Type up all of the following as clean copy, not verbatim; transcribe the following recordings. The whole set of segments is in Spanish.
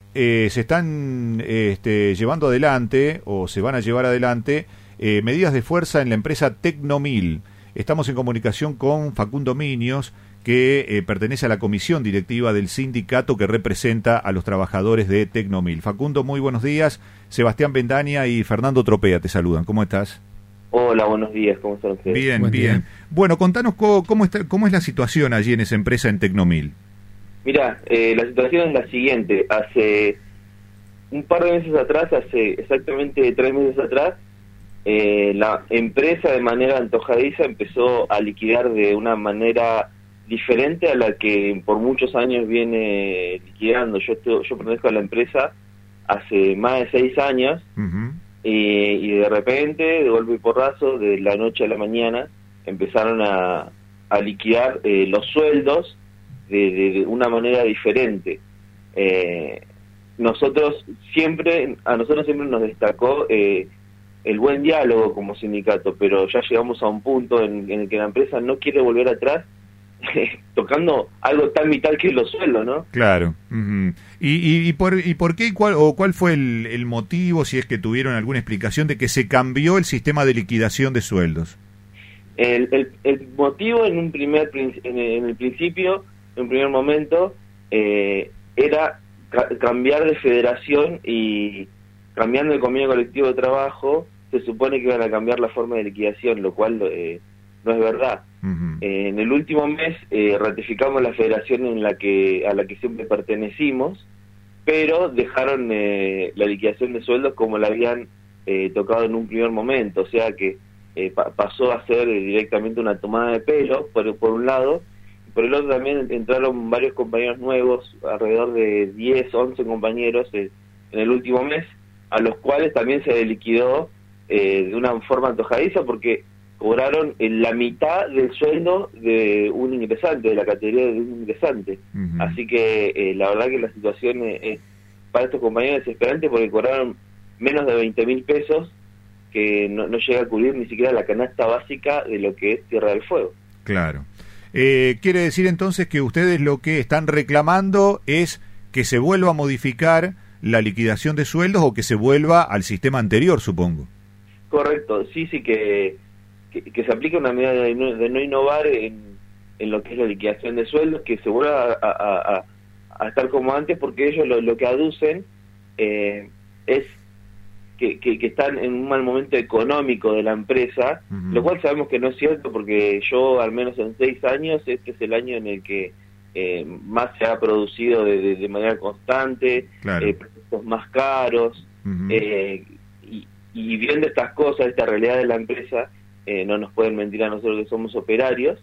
se están llevando adelante, o se van a llevar adelante, medidas de fuerza en la empresa Tecnomil. Estamos en comunicación con Facundo Miños, que pertenece a la comisión directiva del sindicato que representa a los trabajadores de Tecnomil. Facundo, muy buenos días. Sebastián Bendaña y Fernando Tropea te saludan. ¿Cómo estás? Hola, buenos días. ¿Cómo están ustedes? Bien, Buen bien. día. Bueno, contanos cómo es la situación allí en esa empresa en Tecnomil. Mirá, la situación es la siguiente. Hace un par de meses atrás, hace exactamente 3 meses atrás, la empresa de manera antojadiza empezó a liquidar de una manera diferente a la que por muchos años viene liquidando. Yo pertenezco a la empresa hace más de 6 años. Uh-huh. Y de repente, de golpe y porrazo, de la noche a la mañana, empezaron a liquidar los sueldos de una manera diferente. A nosotros siempre nos destacó el buen diálogo como sindicato, pero ya llegamos a un punto en el que la empresa no quiere volver atrás, tocando algo tan vital que es los sueldos, ¿no? Claro. Uh-huh. ¿Y por qué cuál fue el motivo, si es que tuvieron alguna explicación, de que se cambió el sistema de liquidación de sueldos? El motivo en el principio, en un primer momento, era cambiar de federación, y cambiando el convenio colectivo de trabajo se supone que iban a cambiar la forma de liquidación, lo cual no es verdad. Uh-huh. En el último mes ratificamos la federación a la que siempre pertenecimos, pero dejaron la liquidación de sueldos como la habían tocado en un primer momento, o sea que pasó a ser directamente una tomada de pelo por un lado, y por el otro también entraron varios compañeros nuevos, alrededor de 10, 11 compañeros en el último mes, a los cuales también se liquidó de una forma antojadiza, porque cobraron la mitad del sueldo de un ingresante, de la categoría de un ingresante. Uh-huh. Así que la verdad que la situación para estos compañeros es desesperante, porque cobraron menos de 20.000 pesos, que no llega a cubrir ni siquiera la canasta básica de lo que es Tierra del Fuego. Claro. Quiere decir entonces que ustedes lo que están reclamando es que se vuelva a modificar la liquidación de sueldos, o que se vuelva al sistema anterior, supongo. Correcto, sí, que se aplique una medida de no innovar en lo que es la liquidación de sueldos, que se vuelva a estar como antes, porque ellos lo que aducen es que están en un mal momento económico de la empresa. Uh-huh. Lo cual sabemos que no es cierto, porque yo, al menos en 6 años, este es el año en el que más se ha producido de manera constante, claro. Productos más caros. Uh-huh. Y viendo estas cosas, esta realidad de la empresa, no nos pueden mentir a nosotros que somos operarios,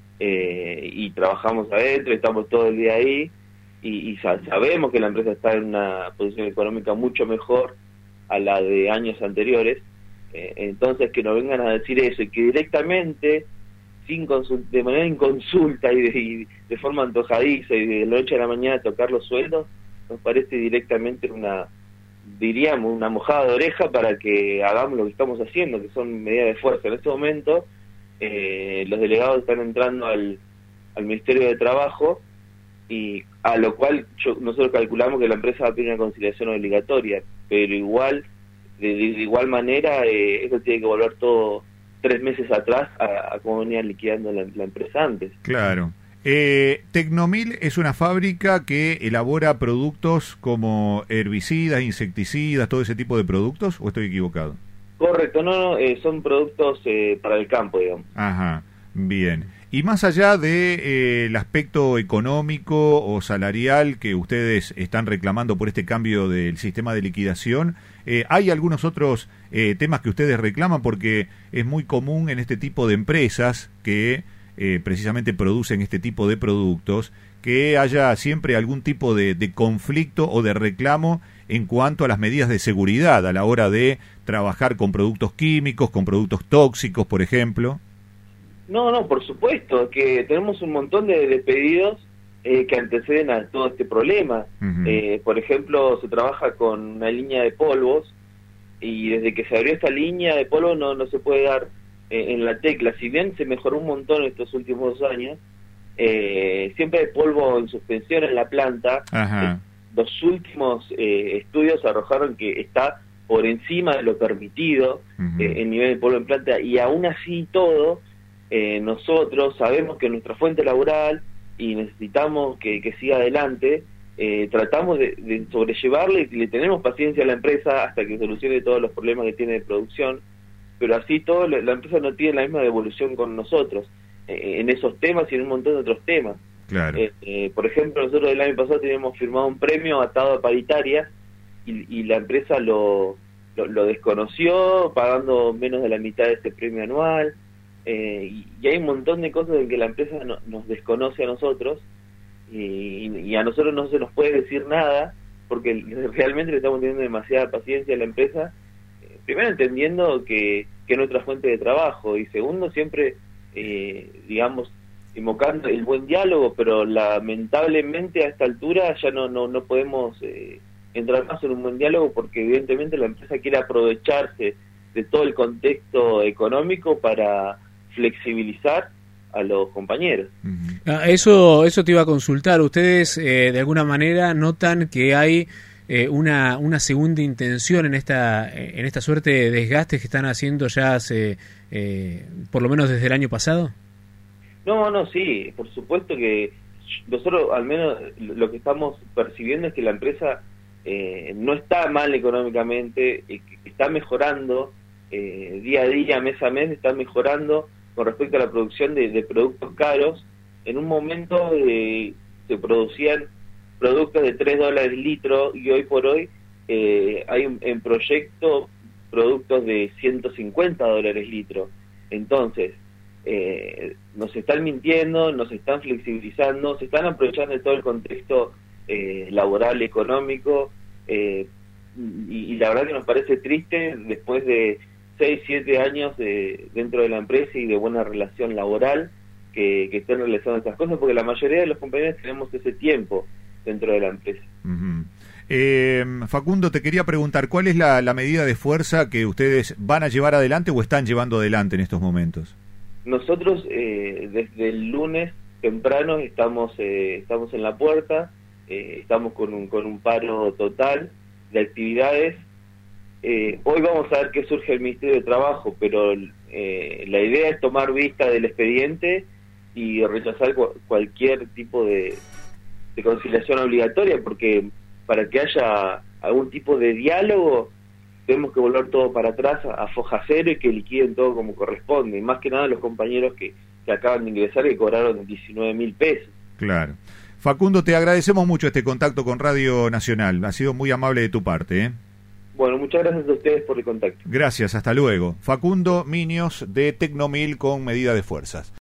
y trabajamos adentro, estamos todo el día ahí, y sabemos que la empresa está en una posición económica mucho mejor a la de años anteriores. Entonces, que nos vengan a decir eso, y que directamente, de manera inconsulta y de forma antojadiza, y de la noche a la mañana tocar los sueldos, nos parece directamente una mojada de oreja para que hagamos lo que estamos haciendo, que son medidas de fuerza. En este momento los delegados están entrando al Ministerio de Trabajo, y a lo cual nosotros calculamos que la empresa va a pedir una conciliación obligatoria, pero de igual manera eso tiene que volver todo 3 meses atrás a cómo venía liquidando la empresa antes. Claro. Tecnomil es una fábrica que elabora productos como herbicidas, insecticidas, todo ese tipo de productos, ¿o estoy equivocado? Correcto, no, son productos para el campo, digamos. Ajá, bien. Y más allá de el aspecto económico o salarial que ustedes están reclamando por este cambio del sistema de liquidación, ¿hay algunos otros temas que ustedes reclaman? Porque es muy común en este tipo de empresas que precisamente producen este tipo de productos, que haya siempre algún tipo de conflicto o de reclamo en cuanto a las medidas de seguridad a la hora de trabajar con productos químicos, con productos tóxicos, por ejemplo. No, por supuesto, que tenemos un montón de pedidos que anteceden a todo este problema. Uh-huh. Por ejemplo, se trabaja con una línea de polvos, y desde que se abrió esta línea de polvos no se puede dar en la tecla. Si bien se mejoró un montón en estos últimos 2 años, siempre hay polvo en suspensión en la planta. Ajá. los últimos estudios arrojaron que está por encima de lo permitido en nivel de polvo en planta, y aún así todo, nosotros sabemos que nuestra fuente laboral y necesitamos que siga adelante, tratamos de sobrellevarle y le tenemos paciencia a la empresa hasta que solucione todos los problemas que tiene de producción, pero así todo la empresa no tiene la misma devolución con nosotros en esos temas y en un montón de otros temas. Claro. Por ejemplo, nosotros el año pasado teníamos firmado un premio atado a paritarias y la empresa lo desconoció, pagando menos de la mitad de ese premio anual, y hay un montón de cosas en que la empresa nos desconoce a nosotros, y a nosotros no se nos puede decir nada, porque realmente le estamos teniendo demasiada paciencia a la empresa, primero entendiendo que es nuestra fuente de trabajo, y segundo siempre, digamos, invocando el buen diálogo, pero lamentablemente a esta altura ya no podemos entrar más en un buen diálogo, porque evidentemente la empresa quiere aprovecharse de todo el contexto económico para flexibilizar a los compañeros. Eso te iba a consultar. ¿Ustedes de alguna manera notan que hay una segunda intención en esta suerte de desgastes que están haciendo ya hace, por lo menos desde el año pasado? No, sí, por supuesto que nosotros al menos lo que estamos percibiendo es que la empresa no está mal económicamente, está mejorando día a día, mes a mes, está mejorando con respecto a la producción de productos caros. En un momento se producían productos de $3 el litro, y hoy por hoy hay en proyecto productos de $150 el litro. Entonces, nos están mintiendo, nos están flexibilizando, se están aprovechando de todo el contexto laboral, económico, y la verdad que nos parece triste después de 6, 7 años dentro de la empresa y de buena relación laboral que estén realizando estas cosas, porque la mayoría de los compañeros tenemos ese tiempo dentro de la empresa. Facundo, te quería preguntar, ¿cuál es la medida de fuerza que ustedes van a llevar adelante o están llevando adelante en estos momentos? Nosotros desde el lunes temprano estamos en la puerta, estamos con un paro total de actividades. Hoy vamos a ver qué surge el Ministerio de Trabajo, pero la idea es tomar vista del expediente y rechazar cualquier tipo de conciliación obligatoria, porque para que haya algún tipo de diálogo tenemos que volver todo para atrás a foja cero y que liquiden todo como corresponde, y más que nada los compañeros que acaban de ingresar, que cobraron 19.000 pesos. Claro. Facundo, te agradecemos mucho este contacto con Radio Nacional, ha sido muy amable de tu parte. Bueno, muchas gracias a ustedes por el contacto. Gracias, hasta luego. Facundo Minios de Tecnomil con medida de fuerzas.